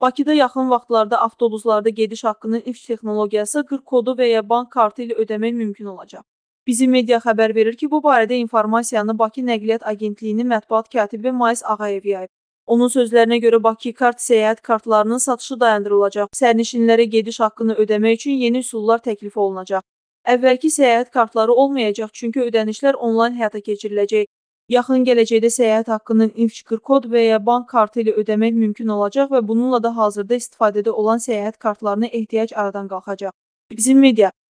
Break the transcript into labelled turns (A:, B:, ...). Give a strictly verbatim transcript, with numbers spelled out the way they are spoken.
A: Bakıda yaxın vaxtlarda avtobuslarda gediş haqqının ilk texnologiyası qırx kodu və ya bank kartı ilə ödəmək mümkün olacaq. Bizim media xəbər verir ki, bu barədə informasiyanı Bakı Nəqliyyat Agentliyinin mətbuat katibi Mais Ağayev yayıb. Onun sözlərinə görə Bakı kart səyahət kartlarının satışı dayandırılacaq. Sərnişinlərə gediş haqqını ödəmək üçün yeni üsullar təklif olunacaq. Əvvəlki səyahət kartları olmayacaq, çünki ödənişlər onlayn həyata keçiriləcək. Yaxın gələcəkdə səyahət haqqının ilk qırx kod və ya bank kartı ilə ödəmək mümkün olacaq və bununla da hazırda istifadədə olan səyahət kartlarına ehtiyac aradan qalxacaq. Bizim media